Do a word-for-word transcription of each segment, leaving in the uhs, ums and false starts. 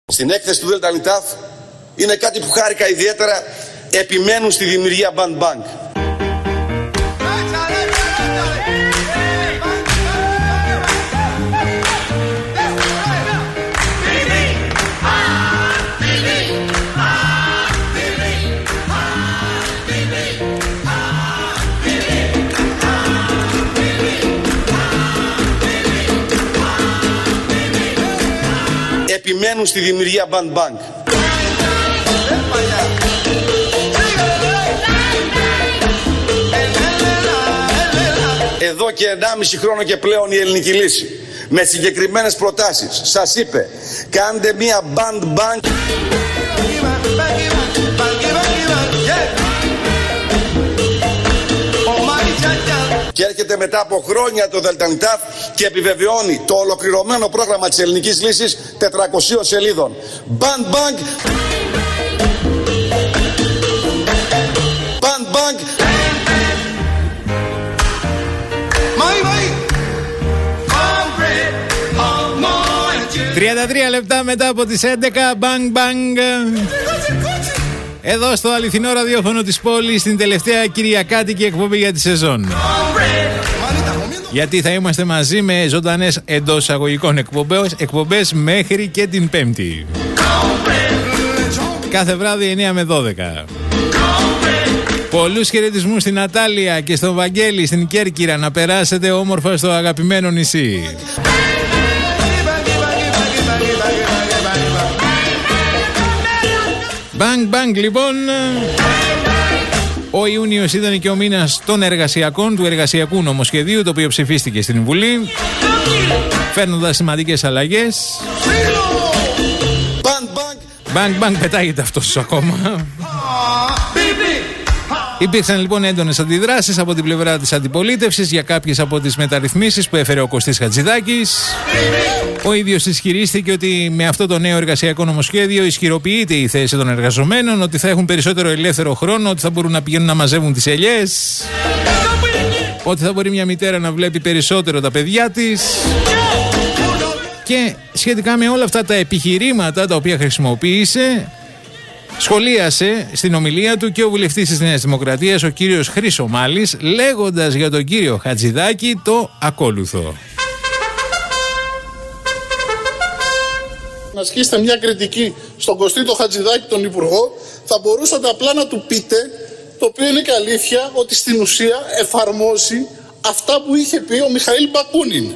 Στην έκθεση του ΔΕΛΤΑ είναι κάτι που χάρηκα ιδιαίτερα, επιμένουν στη δημιουργία Band Bank. Επιμένουν στη δημιουργία Band Bank. Εδώ και ενάμιση χρόνο και πλέον η ελληνική λύση με συγκεκριμένες προτάσεις σας είπε κάντε μία Band Bank. Και έρχεται μετά από χρόνια το ΔΕΛΤΑ και επιβεβαιώνει το ολοκληρωμένο πρόγραμμα της ελληνικής λύσης τετρακοσίων σελίδων. Band Bank. Band Bank. τριάντα τρία λεπτά μετά από τις έντεκα. Bang Bang. Εδώ στο αληθινό ραδιόφωνο της πόλης, στην τελευταία κυριακάτικη εκπομπή για τη σεζόν. Γιατί θα είμαστε μαζί με ζωντανές εντός εισαγωγικών εκπομπές, εκπομπές μέχρι και την Πέμπτη. Κάθε βράδυ εννιά με δώδεκα. Πολλούς χαιρετισμούς στην Νατάλια και στον Βαγγέλη στην Κέρκυρα. Να περάσετε όμορφα στο αγαπημένο νησί. Bang Bang λοιπόν. Ο Ιούνιος ήταν και ο μήνας των εργασιακών, του εργασιακού νομοσχεδίου, το οποίο ψηφίστηκε στην Βουλή, φέρνοντας σημαντικές αλλαγές. Bang Bang πετάγεται αυτός ακόμα. Υπήρξαν λοιπόν έντονες αντιδράσεις από την πλευρά της αντιπολίτευσης για κάποιες από τις μεταρρυθμίσεις που έφερε ο Κωστής Χατζηδάκης. Ο ίδιος ισχυρίστηκε ότι με αυτό το νέο εργασιακό νομοσχέδιο ισχυροποιείται η θέση των εργαζομένων, ότι θα έχουν περισσότερο ελεύθερο χρόνο, ότι θα μπορούν να πηγαίνουν να μαζεύουν τις ελιές, ότι θα μπορεί μια μητέρα να βλέπει περισσότερο τα παιδιά της. Και σχετικά με όλα αυτά τα επιχειρήματα τα οποία χρησιμοποίησε, σχολίασε στην ομιλία του και ο βουλευτής της Νέας Δημοκρατίας, ο κύριος Χρυσομάλης, λέγοντας για τον κύριο Χατζηδάκη το ακόλουθο. Να ασκήσετε μια κριτική στον Κωστή το Χατζηδάκη, τον Υπουργό, θα μπορούσατε απλά να του πείτε, το οποίο είναι και αλήθεια, ότι στην ουσία εφαρμόζει αυτά που είχε πει ο Μιχαήλ Μπακούνιν.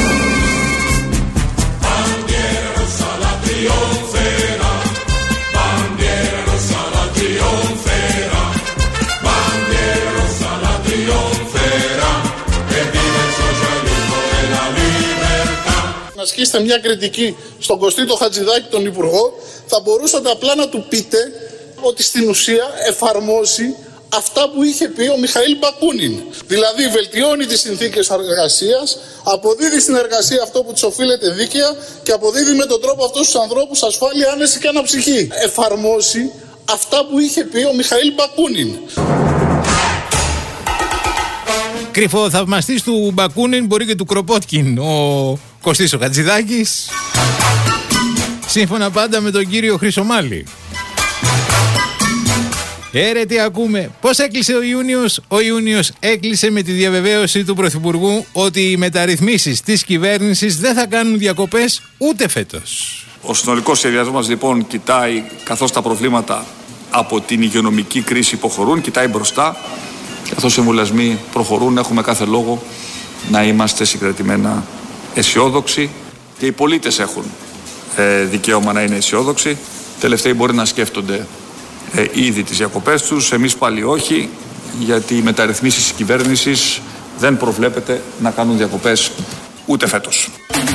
Να ασκήσετε μια κριτική στον Κωστή το Χατζηδάκη, τον Υπουργό, θα μπορούσατε απλά να του πείτε ότι στην ουσία εφαρμόζει αυτά που είχε πει ο Μιχαήλ Μπακούνιν. Δηλαδή βελτιώνει τις συνθήκες εργασίας, αποδίδει στην εργασία αυτό που της οφείλεται δίκαια και αποδίδει με τον τρόπο αυτούς τους ανθρώπους ασφάλεια, άνεση και αναψυχή. Εφαρμόζει αυτά που είχε πει ο Μιχαήλ Μπακούνιν. Κρυφό θαυμαστής του Μπακούνιν, μπορεί και του Κροπότκιν ο Κωστής ο Χατζηδάκης, σύμφωνα πάντα με τον κύριο Χρυσομάλη. Έρε τι ακούμε. Πώς έκλεισε ο Ιούνιος? Ο Ιούνιος έκλεισε με τη διαβεβαίωση του Πρωθυπουργού ότι οι μεταρρυθμίσεις της κυβέρνησης δεν θα κάνουν διακοπές ούτε φέτος. Ο συνολικός σχεδιασμός μας λοιπόν κοιτάει, καθώς τα προβλήματα από την υγειονομική κρίση υποχωρούν, κοιτάει μπροστά. Καθώς οι εμβολιασμοί προχωρούν, έχουμε κάθε λόγο να είμαστε συγκρατημένα αισιόδοξοι και οι πολίτες έχουν ε, δικαίωμα να είναι αισιόδοξοι. Τελευταίοι μπορεί να σκέφτονται ε, ήδη τις διακοπές τους, εμείς πάλι όχι, γιατί οι μεταρρυθμίσεις της κυβέρνησης δεν προβλέπεται να κάνουν διακοπές ούτε φέτος.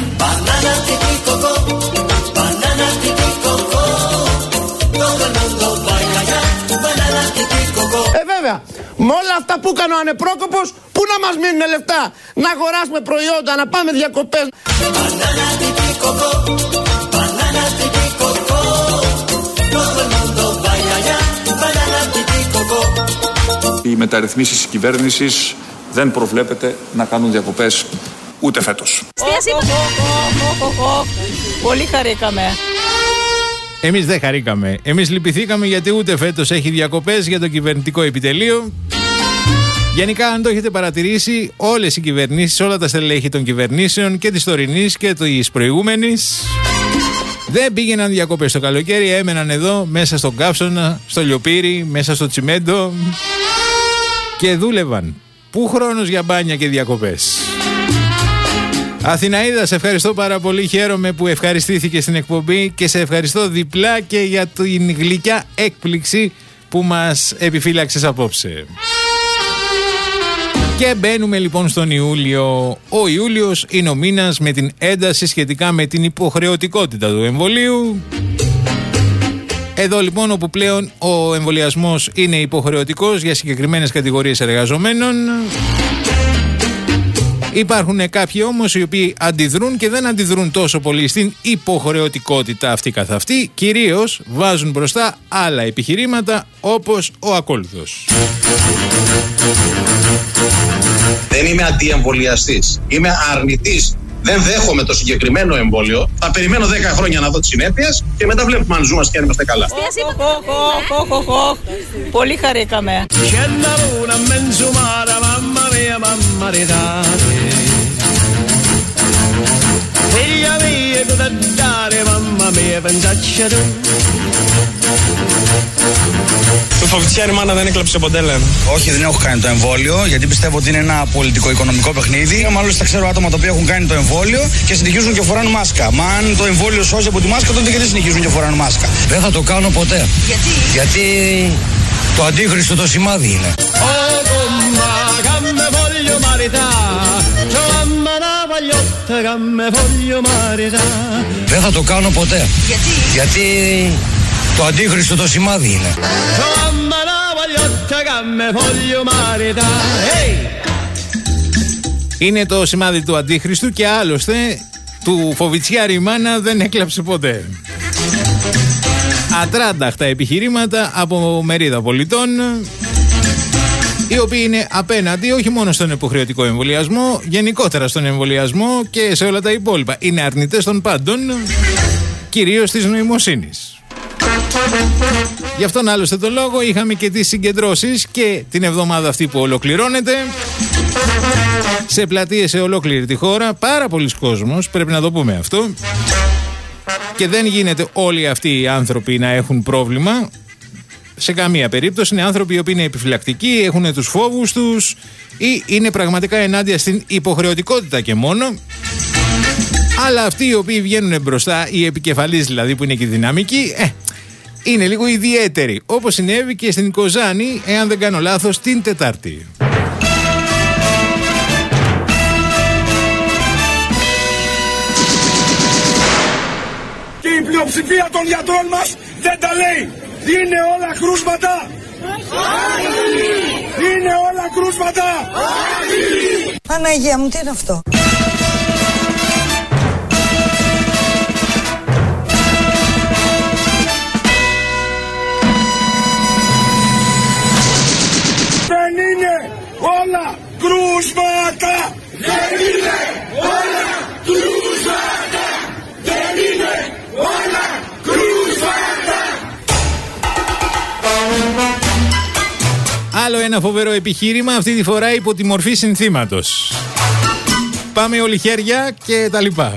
Ε, βέβαια, με όλα αυτά που έκανε ο ανεπρόκοπος, πού να μας μείνουν λεφτά? Να αγοράσουμε προϊόντα, να πάμε διακοπές. Οι μεταρρυθμίσεις της κυβέρνησης δεν προβλέπεται να κάνουν διακοπές ούτε φέτος. Πολύ χαρήκαμε. Εμείς δεν χαρήκαμε. Εμείς λυπηθήκαμε γιατί ούτε φέτος έχει διακοπές για το κυβερνητικό επιτελείο. Γενικά, αν το έχετε παρατηρήσει, όλες οι κυβερνήσεις, όλα τα στελέχη των κυβερνήσεων και της τωρινής και της προηγούμενης δεν πήγαιναν διακοπές το καλοκαίρι, έμεναν εδώ μέσα στον καύσωνα, στο λιοπύρι, μέσα στο τσιμέντο και δούλευαν. Πού χρόνος για μπάνια και διακοπές. Αθηναίδα, σε ευχαριστώ πάρα πολύ. Χαίρομαι που ευχαριστήθηκε στην εκπομπή και σε ευχαριστώ διπλά και για την γλυκιά έκπληξη που μας επιφύλαξες απόψε. Και μπαίνουμε λοιπόν στον Ιούλιο. Ο Ιούλιος είναι ο μήνας με την ένταση σχετικά με την υποχρεωτικότητα του εμβολίου. Εδώ λοιπόν όπου πλέον ο εμβολιασμός είναι υποχρεωτικός για συγκεκριμένες κατηγορίες εργαζομένων. Υπάρχουν κάποιοι όμως οι οποίοι αντιδρούν και δεν αντιδρούν τόσο πολύ στην υποχρεωτικότητα αυτή καθ' αυτή. Κυρίως βάζουν μπροστά άλλα επιχειρήματα όπως ο ακόλουθος. Δεν είμαι αντιεμβολιαστής. Είμαι αρνητής. Δεν δέχομαι το συγκεκριμένο εμβόλιο. Θα περιμένω δέκα χρόνια να δω τις συνέπειες και μετά βλέπουμε αν ζούμε και αν είμαστε καλά. Πολύ χαρήκαμε. Το Φοβιτσιάρη μάνα δεν έκλαψε ποτέ, λέμε. Όχι, δεν έχω κάνει το εμβόλιο, γιατί πιστεύω ότι είναι ένα πολιτικό-οικονομικό παιχνίδι. Μάλιστα ξέρω άτομα τα οποία έχουν κάνει το εμβόλιο και συνεχίζουν και φοράνε μάσκα. Μα αν το εμβόλιο σώζει από τη μάσκα, τότε γιατί συνεχίζουν και φοράνε μάσκα. Δεν θα το κάνω ποτέ. Γιατί? Γιατί το αντίχριστο το σημάδι είναι. Δεν θα το κάνω ποτέ. Γιατί? Γιατί το αντίχριστο το σημάδι είναι. Είναι το σημάδι του αντίχριστου και άλλωστε του Φοβιτσιάρη μάνα δεν έκλαψε ποτέ. Ατράνταχτα επιχειρήματα από μερίδα πολιτών, οι οποίοι είναι απέναντι όχι μόνο στον υποχρεωτικό εμβολιασμό, γενικότερα στον εμβολιασμό και σε όλα τα υπόλοιπα. Είναι αρνητές των πάντων, κυρίως της νοημοσύνης. Γι' αυτόν άλλωστε τον λόγο είχαμε και τις συγκεντρώσεις και την εβδομάδα αυτή που ολοκληρώνεται σε πλατείες σε ολόκληρη τη χώρα. Πάρα πολλοί κόσμος, πρέπει να το πούμε αυτό, και δεν γίνεται όλοι αυτοί οι άνθρωποι να έχουν πρόβλημα. Σε καμία περίπτωση είναι άνθρωποι οι οποίοι είναι επιφυλακτικοί, έχουν τους φόβους τους ή είναι πραγματικά ενάντια στην υποχρεωτικότητα και μόνο. Αλλά αυτοί οι οποίοι βγαίνουν μπροστά, οι επικεφαλείς δηλαδή που είναι και δυναμικοί, ε, είναι λίγο ιδιαίτεροι. Όπως συνέβη και στην Κοζάνη, εάν δεν κάνω λάθος, την Τετάρτη. Και η πλειοψηφία των γιατρών μας δεν τα λέει. Είναι όλα κρούσματα. Είναι όλα κρούσματα. Παναγία μου, τι είναι αυτό? Δεν είναι όλα κρούσματα. Δεν είναι όλα κρούσματα. Δεν είναι όλα κρούσματα. Άλλο ένα φοβερό επιχείρημα, αυτή τη φορά υπό τη μορφή συνθήματος. Πάμε όλοι χέρια και τα λοιπά.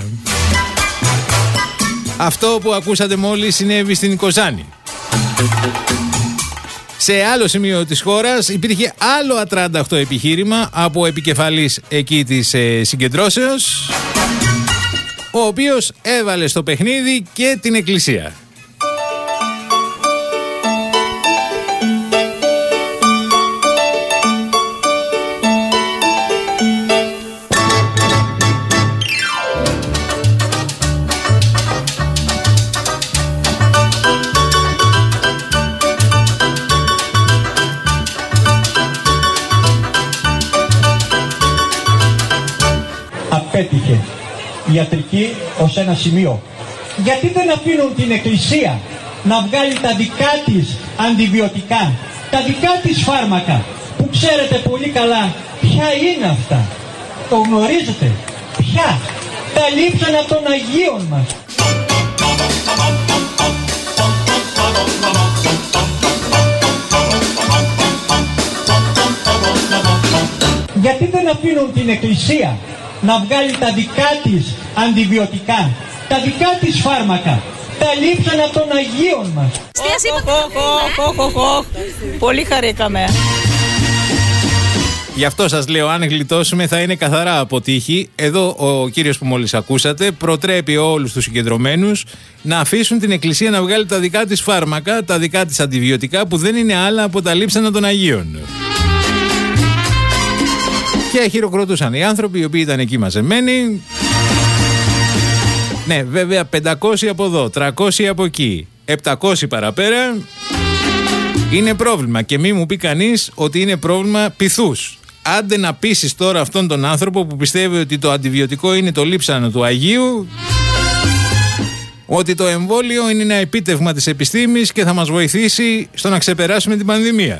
Αυτό που ακούσατε μόλις συνέβη στην Κοζάνη. Σε άλλο σημείο της χώρας υπήρχε άλλο ατράνταχτο επιχείρημα από επικεφαλής εκεί της ε, συγκεντρώσεως, ο οποίος έβαλε στο παιχνίδι και την εκκλησία. Απέτυχε η ιατρική ως ένα σημείο. Γιατί δεν αφήνουν την Εκκλησία να βγάλει τα δικά της αντιβιωτικά, τα δικά της φάρμακα, που ξέρετε πολύ καλά ποια είναι αυτά? Το γνωρίζετε? Ποια? Τα λείψαν από των Αγίων μας. Γιατί δεν αφήνουν την Εκκλησία να βγάλει τα δικά της αντιβιωτικά, τα δικά της φάρμακα, τα λείψανα των Αγίων μας. Πολύ χαρήκαμε. Γι' αυτό σας λέω, αν γλιτώσουμε θα είναι καθαρά αποτύχει. Εδώ ο κύριος που μόλις ακούσατε προτρέπει όλους τους συγκεντρωμένους να αφήσουν την Εκκλησία να βγάλει τα δικά της φάρμακα, τα δικά της αντιβιωτικά, που δεν είναι άλλα από τα λείψανα των Αγίων. Και χειροκροτούσαν οι άνθρωποι οι οποίοι ήταν εκεί μαζεμένοι. Ναι, βέβαια πεντακόσιοι από εδώ, τριακόσιοι από εκεί, επτακόσιοι παραπέρα. Είναι πρόβλημα και μη μου πει κανείς ότι είναι πρόβλημα πειθούς. Άντε να πείσεις τώρα αυτόν τον άνθρωπο που πιστεύει ότι το αντιβιωτικό είναι το λείψανο του Αγίου, ότι το εμβόλιο είναι ένα επίτευγμα της επιστήμης και θα μας βοηθήσει στο να ξεπεράσουμε την πανδημία.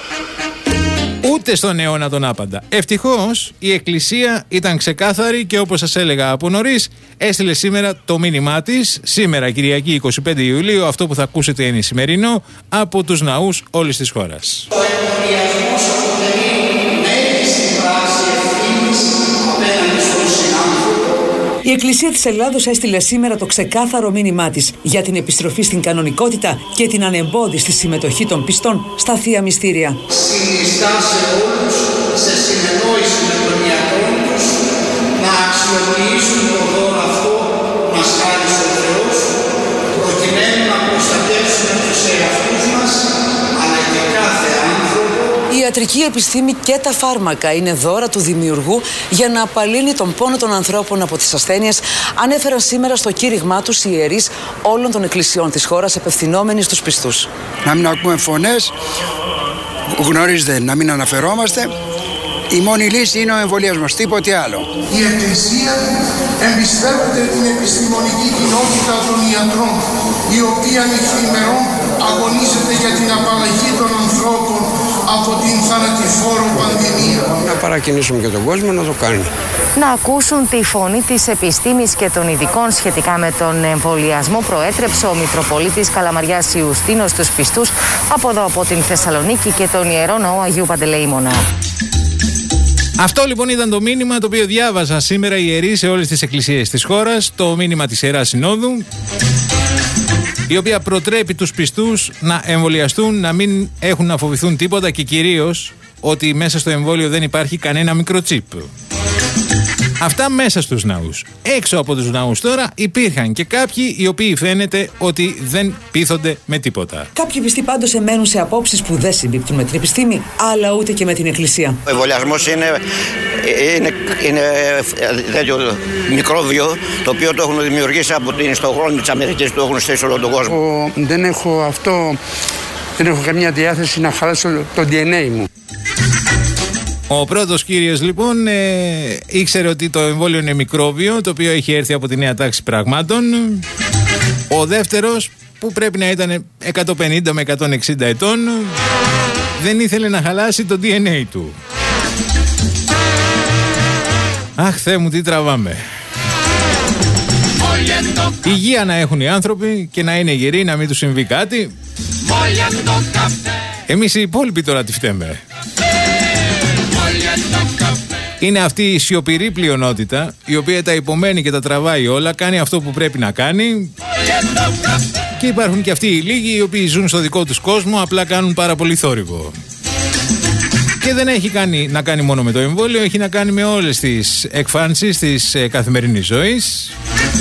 Ούτε στον αιώνα τον άπαντα. Ευτυχώς η Εκκλησία ήταν ξεκάθαρη και όπως σας έλεγα από νωρίς, έστειλε σήμερα το μήνυμά της. Σήμερα, Κυριακή εικοστή πέμπτη Ιουλίου, αυτό που θα ακούσετε είναι σημερινό από τους ναούς όλης της χώρας. Ο εμβολιασμός αποτελεί μέγιστη πράξη ευθύνης απέναντι στον συνάνθρωπο. Η Εκκλησία της Ελλάδος έστειλε σήμερα το ξεκάθαρο μήνυμά της για την επιστροφή στην κανονικότητα και την ανεμπόδιστη συμμετοχή των πιστών στα Θεία Μυστήρια. Συνιστά σε όλους, σε συνεννόηση με τον ιατρό τους, να αξιοποιήσουν το δώρο αυτό που μας χάρισε ο Θεός, προκειμένου να προστατεύσουμε τους εαυτούς μας, αλλά και κάθε άνθρωπο. Η ιατρική επιστήμη και τα φάρμακα είναι δώρα του Δημιουργού για να απαλύνει τον πόνο των ανθρώπων από τις ασθένειες, ανέφεραν σήμερα στο κήρυγμά τους οι ιερείς όλων των εκκλησιών της χώρας, απευθυνόμενοι στους πιστούς. Να μην ακούμε φωνές, γνωρίζετε, να μην αναφερόμαστε. Η μόνη λύση είναι ο εμβολιασμός, τίποτε άλλο. Η Εκκλησία εμπιστεύεται την επιστημονική κοινότητα των ιατρών, η οποία νυχθημερών αγωνίζεται για την απαλλαγή των ανθρώπων από την θανατηφόρο πανδημία. Να παρακινήσουμε και τον κόσμο να το κάνει. Να ακούσουν τη φωνή της επιστήμης και των ειδικών σχετικά με τον εμβολιασμό, προέτρεψε ο Μητροπολίτης Καλαμαριάς Ιουστίνος στους πιστούς από εδώ από την Θεσσαλονίκη και τον Ιερό Ναό Αγίου Παντελεήμωνα. Αυτό λοιπόν ήταν το μήνυμα το οποίο διάβαζαν σήμερα οι ιερείς σε όλες τις εκκλησίες της χώρας, το μήνυμα της Ιεράς Συνόδου, η οποία προτρέπει τους πιστούς να εμβολιαστούν, να μην έχουν να φοβηθούν τίποτα και κυρίως ότι μέσα στο εμβόλιο δεν υπάρχει κανένα μικροτσίπ. Αυτά μέσα στους ναούς. Έξω από τους ναούς τώρα υπήρχαν και κάποιοι οι οποίοι φαίνεται ότι δεν πείθονται με τίποτα. Κάποιοι πιστοί πάντως εμένουν σε απόψεις που δεν συμπίπτουν με την επιστήμη, αλλά ούτε και με την Εκκλησία. Ο εμβολιασμός είναι, είναι, είναι τέτοιο μικρόβιο το οποίο το έχουν δημιουργήσει από την ιστοχρόνη της Αμερικής, το έχουν στήσει όλο τον κόσμο. Ο, δεν έχω αυτό, δεν έχω καμία διάθεση να χαλάσω το ντι εν έι μου. Ο πρώτος κύριος λοιπόν ε, ήξερε ότι το εμβόλιο είναι μικρόβιο, το οποίο έχει έρθει από τη νέα τάξη πραγμάτων. Ο δεύτερος, που πρέπει να ήταν εκατόν πενήντα με εκατόν εξήντα ετών, δεν ήθελε να χαλάσει το ντι εν έι του. Αχ, Θεέ μου, τι τραβάμε. Υγεία να έχουν οι άνθρωποι και να είναι γεροί, να μην τους συμβεί κάτι. Εμείς οι υπόλοιποι τώρα τι φταίμε? Είναι αυτή η σιωπηρή πλειονότητα η οποία τα υπομένει και τα τραβάει όλα, κάνει αυτό που πρέπει να κάνει, και υπάρχουν και αυτοί οι λίγοι οι οποίοι ζουν στο δικό τους κόσμο, απλά κάνουν πάρα πολύ θόρυβο. Και δεν έχει κάνει, να κάνει μόνο με το εμβόλιο, έχει να κάνει με όλες τις εκφάνσεις της ε, καθημερινής ζωής.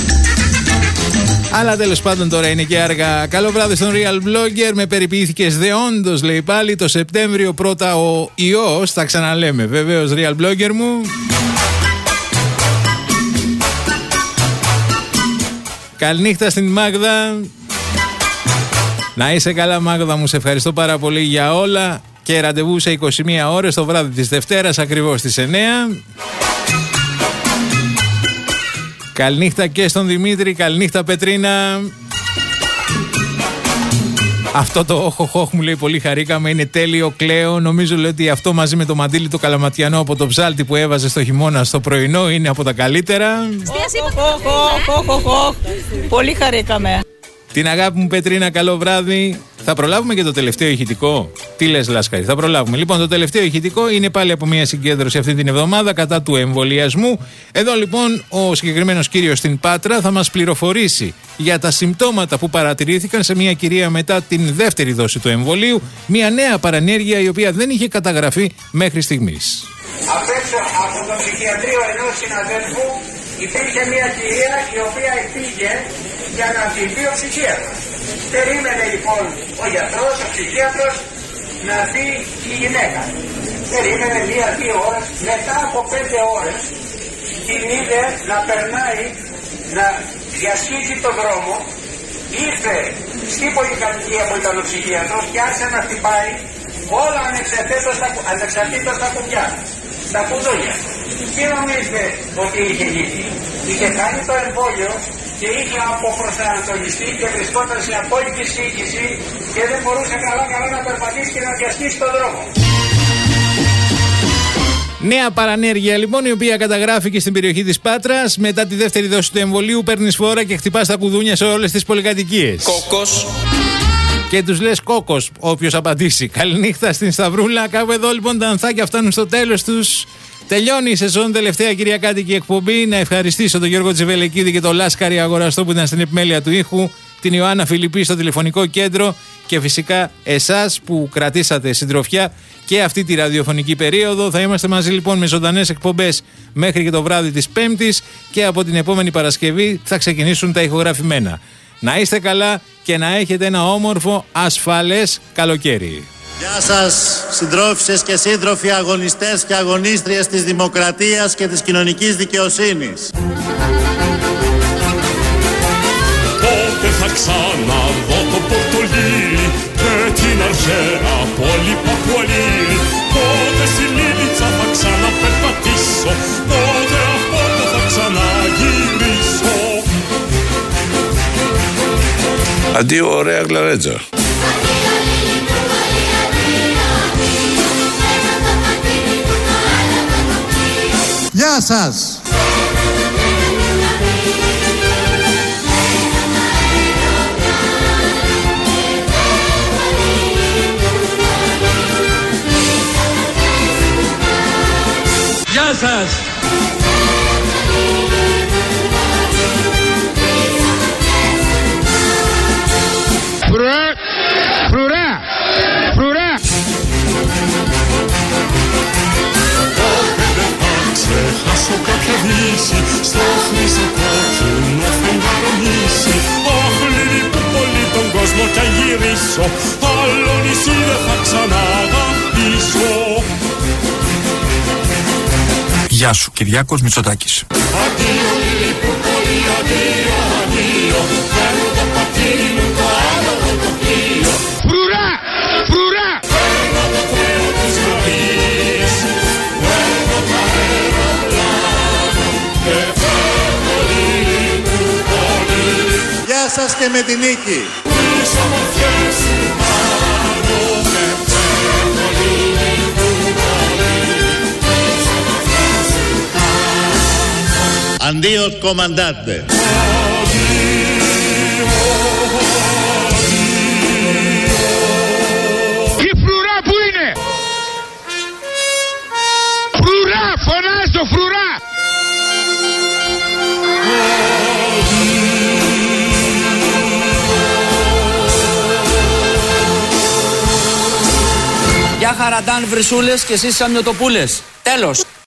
Αλλά τέλος πάντων τώρα είναι και άργα. Καλό βράδυ στον Real Blogger. Με περιποιήθηκες δεόντως, λέει πάλι. Το Σεπτέμβριο πρώτα ο ιός. Τα ξαναλέμε βεβαίως, Real Blogger μου. Καληνύχτα στην Μάγδα. Να είσαι καλά, Μάγδα μου, σε ευχαριστώ πάρα πολύ για όλα. Και ραντεβού σε είκοσι μία ώρες το βράδυ της Δευτέρας, ακριβώς στις εννιά. Καληνύχτα και στον Δημήτρη, καληνύχτα Πετρίνα. Αυτό το όχο χοχ μου λέει πολύ χαρήκαμε, είναι τέλειο, κλαίω. Νομίζω λέει ότι αυτό μαζί με το μαντίλι το καλαματιανό από το ψάλτη που έβαζε στο χειμώνα στο πρωινό είναι από τα καλύτερα. Πολύ χαρήκαμε. Την αγάπη μου Πετρίνα, καλό βράδυ. Θα προλάβουμε και το τελευταίο ηχητικό. Τι λες Λάσκαρη, θα προλάβουμε. Λοιπόν, το τελευταίο ηχητικό είναι πάλι από μια συγκέντρωση αυτή την εβδομάδα κατά του εμβολιασμού. Εδώ λοιπόν ο συγκεκριμένος κύριος στην Πάτρα θα μας πληροφορήσει για τα συμπτώματα που παρατηρήθηκαν σε μια κυρία μετά την δεύτερη δόση του εμβολίου. Μια νέα παρανέργεια η οποία δεν είχε καταγραφεί μέχρι στιγμής. Απ' έξω από το ψυχιατρίο ενός συναδέλφου υπήρχε μια κυρία η οποία πήγε για να τη δει ο ψυχίατρος. Περίμενε λοιπόν ο γιατρός, ο ψυχίατρος να δει η γυναίκα. Περίμενε μία-δύο ώρες. Μετά από πέντε ώρες την είδε να περνάει, να διασχίζει τον δρόμο. Ήρθε στην πολυκατοικία που ήταν ο ψυχίατρος και άρχισε να χτυπάει όλα ανεξαρτήτως τα κουμπιά, στα κουδούνια. Τι νομίζετε ότι είχε γίνει? Είχε κάνει το εμβόλιο και είχε αποπροσανατολιστεί και βρισκόταν σε απόλυτη σύγχυση και δεν μπορούσε καλά καλά να περπατήσει και να διασχίσει τον δρόμο. Νέα παρανέργεια λοιπόν, η οποία καταγράφηκε στην περιοχή της Πάτρας. Μετά τη δεύτερη δόση του εμβολίου παίρνεις φόρα και χτυπάς τα κουδούνια σε όλες τις πολυκατοικίες. Κόκος. Και τους λες κόκος όποιος απαντήσει. Καληνύχτα στην Σταυρούλα. Κάπου εδώ λοιπόν τα ανθάκια φτάνουν στο τέλος τους. Τελειώνει η σεζόν, τελευταία κυριακάτικη εκπομπή. Να ευχαριστήσω τον Γιώργο Τζεβελεκίδη και τον Λάσκαρη Αγοραστό που ήταν στην επιμέλεια του ήχου, την Ιωάννα Φιλιππή στο τηλεφωνικό κέντρο και φυσικά εσάς που κρατήσατε συντροφιά και αυτή τη ραδιοφωνική περίοδο. Θα είμαστε μαζί λοιπόν με ζωντανές εκπομπές μέχρι και το βράδυ της Πέμπτης και από την επόμενη Παρασκευή θα ξεκινήσουν τα ηχογραφημένα. Να είστε καλά και να έχετε ένα όμορφο, ασφαλές καλοκαίρι. Γεια σας συντρόφισσες και σύντροφοι, αγωνιστές και αγωνίστριες της δημοκρατίας και της κοινωνικής δικαιοσύνης. Πότε θα ξαναδώ το Πορτολί και την αρχαία πόλη Παπουαλή? Πότε στη Λίλιτσα θα ξαναπερπατήσω? Πότε από εδώ θα ξαναγυρίσω? Αντίο ωραία γλαρέτζα. Γεια σας! Γεια σας! Φρουρά! Φρουρά! Φρουρά! Ξεχάσω κάποια δύση στο χρυσό κόκκινο φεγγαρονίσι. Αχ, λίλη που πολύ τον κόσμο κι αν γυρίσω, άλλο νησί δεν θα ξαναγαπήσω. Γεια σου, Κυριάκος Μητσοτάκης. Αντίο, λίλη που πολύ, αντίο, αντίο, παίρνω το πατήρι μου, το άλογο το πλοίο. Φρουρά! Φρουρά! Παίρνω το τρένο της γραφής, παίρνω τα αεροπλάνο και φεύγω λίλη που πολύ. Γεια σας και με την νίκη! Τις ομορφιές σου πάνω με φεύγω λίλη που πολύ. Τις ομορφιές σου πάνω. Αντίο κομμαντάτε! Η φρουρά που είναι? Φρουρά! Φωνάζω φρουρά! Γεια χαραντάν βρυσούλες και εσείς σαμιωτοπούλες. Τέλος.